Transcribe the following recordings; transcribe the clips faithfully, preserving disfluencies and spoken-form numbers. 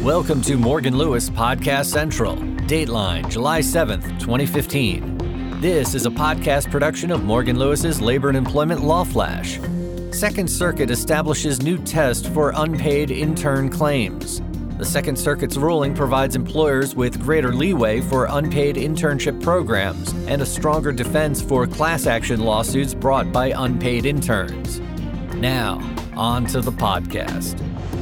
Welcome to Morgan Lewis Podcast Central. Dateline, July seventh, twenty fifteen. This is a podcast production of Morgan Lewis's Labor and Employment Law Flash. Second Circuit establishes new test for unpaid intern claims. The Second Circuit's ruling provides employers with greater leeway for unpaid internship programs and a stronger defense for class action lawsuits brought by unpaid interns. Now, on to the podcast.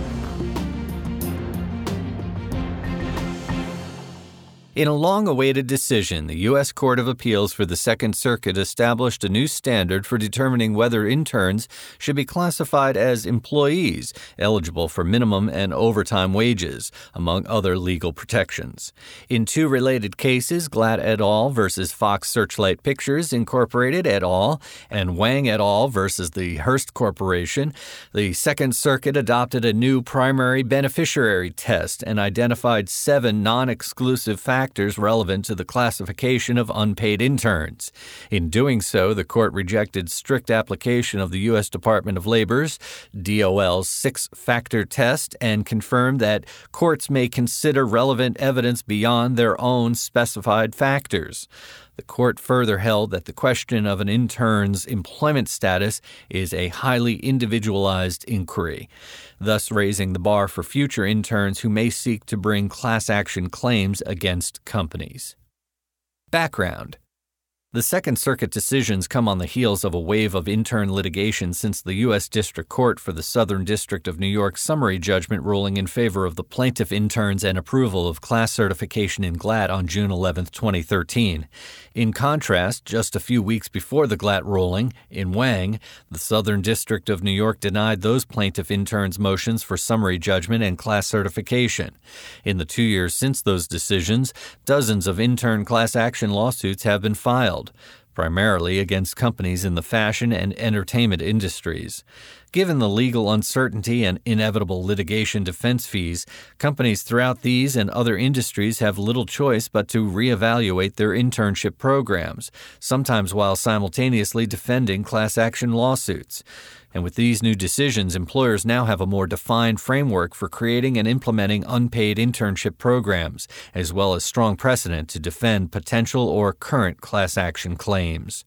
In a long-awaited decision, the U S Court of Appeals for the Second Circuit established a new standard for determining whether interns should be classified as employees eligible for minimum and overtime wages, among other legal protections. In two related cases, Glatt et al. Versus Fox Searchlight Pictures Incorporated et al. And Wang et al. Versus the Hearst Corporation, the Second Circuit adopted a new primary beneficiary test and identified seven non-exclusive factors factors relevant to the classification of unpaid interns. In doing so, the court rejected strict application of the U S Department of Labor's D O L's six-factor test and confirmed that courts may consider relevant evidence beyond their own specified factors. The court further held that the question of an intern's employment status is a highly individualized inquiry, thus raising the bar for future interns who may seek to bring class action claims against companies. Background. The Second Circuit decisions come on the heels of a wave of intern litigation since the U S District Court for the Southern District of New York's summary judgment ruling in favor of the plaintiff interns and approval of class certification in Glatt on June eleventh, twenty thirteen. In contrast, just a few weeks before the Glatt ruling, in Wang, the Southern District of New York denied those plaintiff interns' motions for summary judgment and class certification. In the two years since those decisions, dozens of intern class action lawsuits have been filed, primarily against companies in the fashion and entertainment industries. Given the legal uncertainty and inevitable litigation defense fees, companies throughout these and other industries have little choice but to reevaluate their internship programs, sometimes while simultaneously defending class action lawsuits. And with these new decisions, employers now have a more defined framework for creating and implementing unpaid internship programs, as well as strong precedent to defend potential or current class action claims.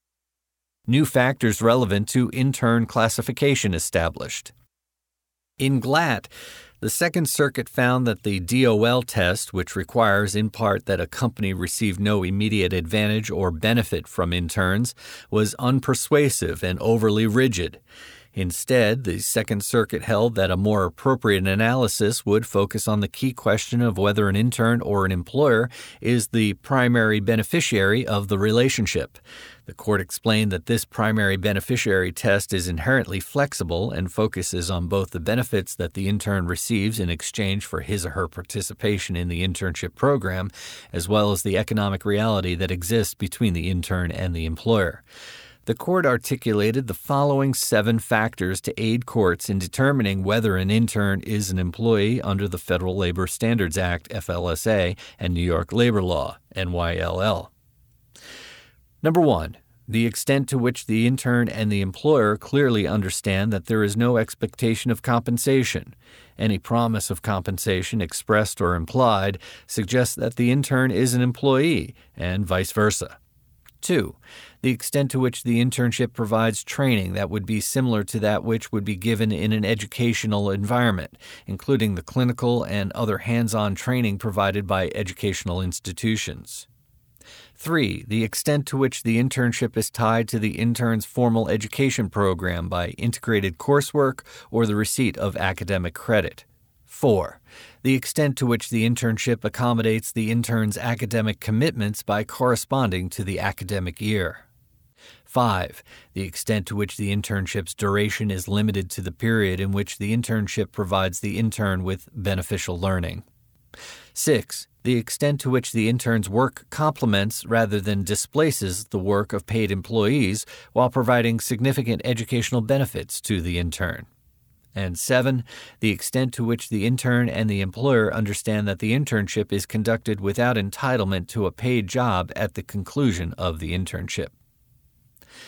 New factors relevant to intern classification established. In Glatt, the Second Circuit found that the D O L test, which requires in part that a company receive no immediate advantage or benefit from interns, was unpersuasive and overly rigid. Instead, the Second Circuit held that a more appropriate analysis would focus on the key question of whether an intern or an employer is the primary beneficiary of the relationship. The court explained that this primary beneficiary test is inherently flexible and focuses on both the benefits that the intern receives in exchange for his or her participation in the internship program, as well as the economic reality that exists between the intern and the employer. The court articulated the following seven factors to aid courts in determining whether an intern is an employee under the Federal Labor Standards Act, F L S A, and New York Labor Law, N Y L L. Number one, the extent to which the intern and the employer clearly understand that there is no expectation of compensation. Any promise of compensation, expressed or implied, suggests that the intern is an employee, and vice versa. Two, the extent to which the internship provides training that would be similar to that which would be given in an educational environment, including the clinical and other hands-on training provided by educational institutions. Three, the extent to which the internship is tied to the intern's formal education program by integrated coursework or the receipt of academic credit. Four, the extent to which the internship accommodates the intern's academic commitments by corresponding to the academic year. Five, the extent to which the internship's duration is limited to the period in which the internship provides the intern with beneficial learning. Six, the extent to which the intern's work complements rather than displaces the work of paid employees while providing significant educational benefits to the intern. And seven, the extent to which the intern and the employer understand that the internship is conducted without entitlement to a paid job at the conclusion of the internship.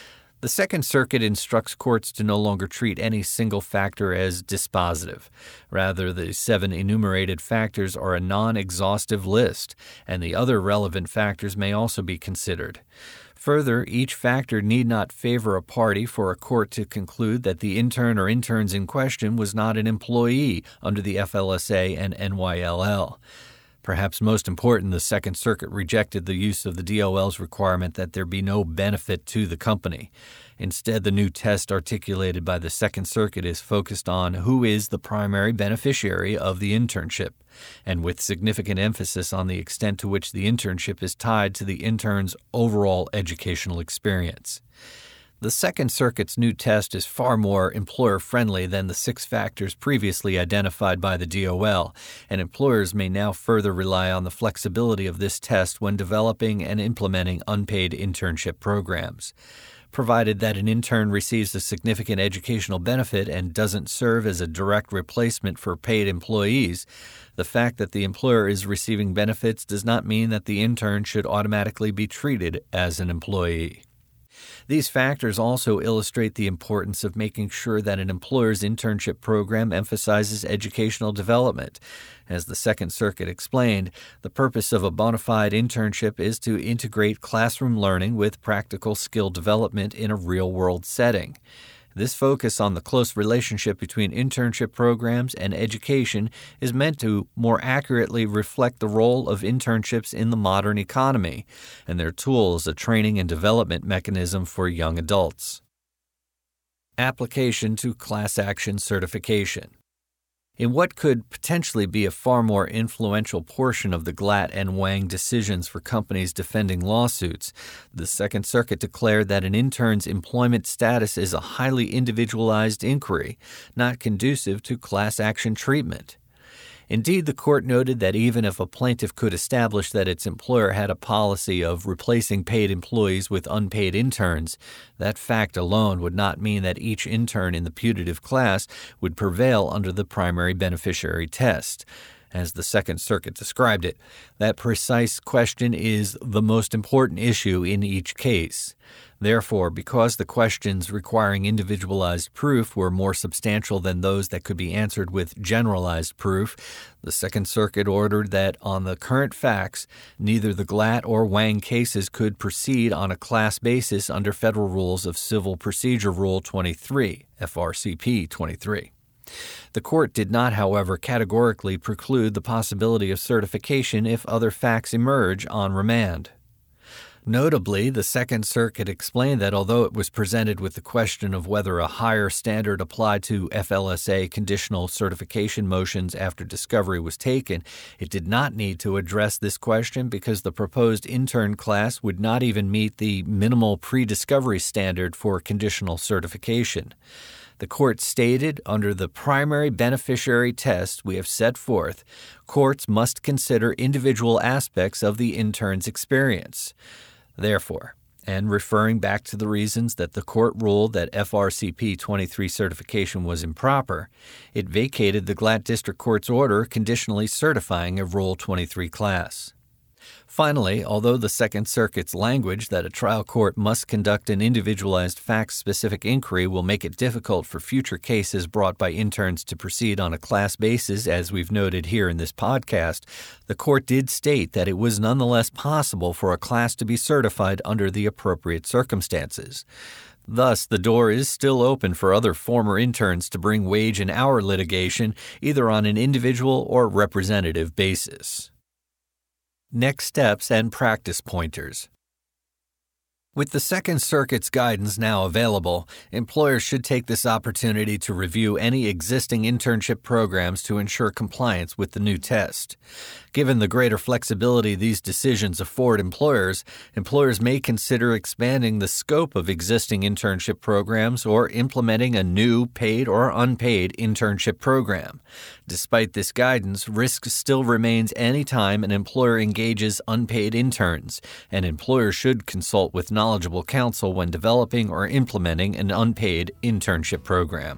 The Second Circuit instructs courts to no longer treat any single factor as dispositive. Rather, the seven enumerated factors are a non-exhaustive list, and the other relevant factors may also be considered. Further, each factor need not favor a party for a court to conclude that the intern or interns in question was not an employee under the F L S A and N Y L L. Perhaps most important, the Second Circuit rejected the use of the D O L's requirement that there be no benefit to the company. Instead, the new test articulated by the Second Circuit is focused on who is the primary beneficiary of the internship, and with significant emphasis on the extent to which the internship is tied to the intern's overall educational experience. The Second Circuit's new test is far more employer-friendly than the six factors previously identified by the D O L, and employers may now further rely on the flexibility of this test when developing and implementing unpaid internship programs. Provided that an intern receives a significant educational benefit and doesn't serve as a direct replacement for paid employees, the fact that the employer is receiving benefits does not mean that the intern should automatically be treated as an employee. These factors also illustrate the importance of making sure that an employer's internship program emphasizes educational development. As the Second Circuit explained, the purpose of a bona fide internship is to integrate classroom learning with practical skill development in a real-world setting. This focus on the close relationship between internship programs and education is meant to more accurately reflect the role of internships in the modern economy and their tool as a training and development mechanism for young adults. Application to class action certification. In what could potentially be a far more influential portion of the Glatt and Wang decisions for companies defending lawsuits, the Second Circuit declared that an intern's employment status is a highly individualized inquiry, not conducive to class action treatment. Indeed, the court noted that even if a plaintiff could establish that its employer had a policy of replacing paid employees with unpaid interns, that fact alone would not mean that each intern in the putative class would prevail under the primary beneficiary test. As the Second Circuit described it, that precise question is the most important issue in each case. Therefore, because the questions requiring individualized proof were more substantial than those that could be answered with generalized proof, the Second Circuit ordered that on the current facts, neither the Glatt or Wang cases could proceed on a class basis under Federal Rules of Civil Procedure Rule twenty-three, F R C P twenty-three. The court did not, however, categorically preclude the possibility of certification if other facts emerge on remand. Notably, the Second Circuit explained that although it was presented with the question of whether a higher standard applied to F L S A conditional certification motions after discovery was taken, it did not need to address this question because the proposed intern class would not even meet the minimal pre-discovery standard for conditional certification. The court stated, under the primary beneficiary test we have set forth, courts must consider individual aspects of the intern's experience. Therefore, and referring back to the reasons that the court ruled that F R C P twenty-three certification was improper, it vacated the Glatt District Court's order conditionally certifying a Rule twenty-three class. Finally, although the Second Circuit's language that a trial court must conduct an individualized fact-specific inquiry will make it difficult for future cases brought by interns to proceed on a class basis, as we've noted here in this podcast, the court did state that it was nonetheless possible for a class to be certified under the appropriate circumstances. Thus, the door is still open for other former interns to bring wage and hour litigation either on an individual or representative basis. Next steps and practice pointers. With the Second Circuit's guidance now available, employers should take this opportunity to review any existing internship programs to ensure compliance with the new test. Given the greater flexibility these decisions afford employers, employers may consider expanding the scope of existing internship programs or implementing a new paid or unpaid internship program. Despite this guidance, risk still remains any time an employer engages unpaid interns, and employers should consult with knowledgeable counsel when developing or implementing an unpaid internship program.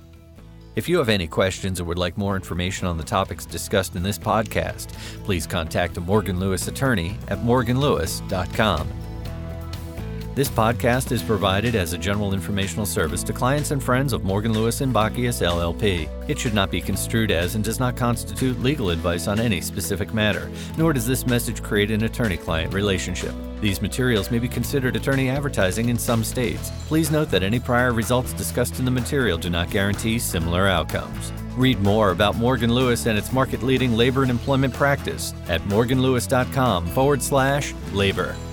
If you have any questions or would like more information on the topics discussed in this podcast, please contact a Morgan Lewis attorney at morgan lewis dot com. This podcast is provided as a general informational service to clients and friends of Morgan, Lewis and Bockius, L L P. It should not be construed as and does not constitute legal advice on any specific matter, nor does this message create an attorney-client relationship. These materials may be considered attorney advertising in some states. Please note that any prior results discussed in the material do not guarantee similar outcomes. Read more about Morgan Lewis and its market-leading labor and employment practice at morganlewis.com forward slash labor.